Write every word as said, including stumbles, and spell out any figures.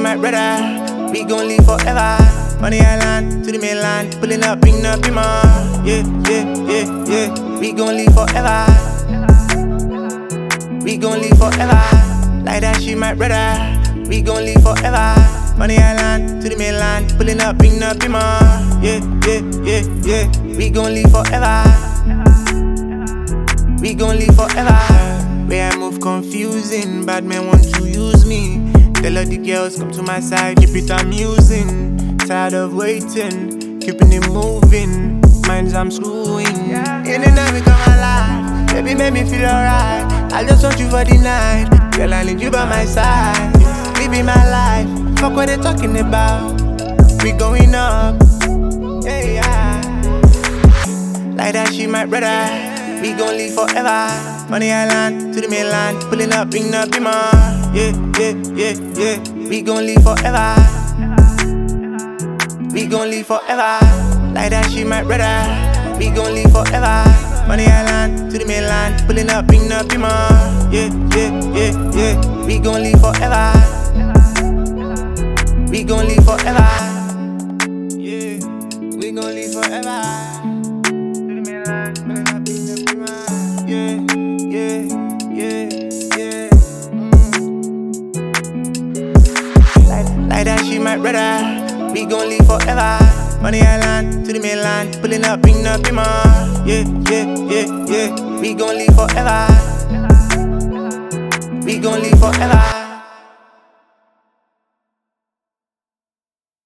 my brother. We gon' live forever. Money Island to the mainland, pulling up, bring up your mom. Yeah, yeah, yeah, yeah. We gon' live forever. We gon' live forever. Like that, she my brother. We gon' live forever. Money Island to the mainland, pulling up, bring up your mom. Yeah, yeah, yeah, yeah. We gon' live forever. We gon' live forever. Where I move confusing, bad men want to use me. Tell all the girls come to my side, keep it amusing. Tired of waiting, keeping it moving. Minds I'm screwing. In and out become alive. Baby make me feel alright. I just want you for the night. Girl, I need you by my side. Living my life. Fuck what they talking about. We going up. Yeah, yeah. Like that, she my brother. We gon' live forever. Money Island to the mainland, pulling up, bring up your mom. Yeah, yeah, yeah, yeah. We gon' live forever. We gon' live forever. Like that, she my brother. We gon' live forever. Money Island to the mainland, pulling up, bring up your mom. Yeah, yeah, yeah, yeah. We gon' live forever. We gon' live forever. Yeah, we gon' live forever. To the mainland, pulling up, bring up your mom. Yeah, yeah, yeah, yeah. Mm. Like, like that, she my brother. We gon' live forever. Money Island to the mainland, pulling up, bring up your mom. Yeah, yeah, yeah, yeah. We gon' live forever. We gon' live forever.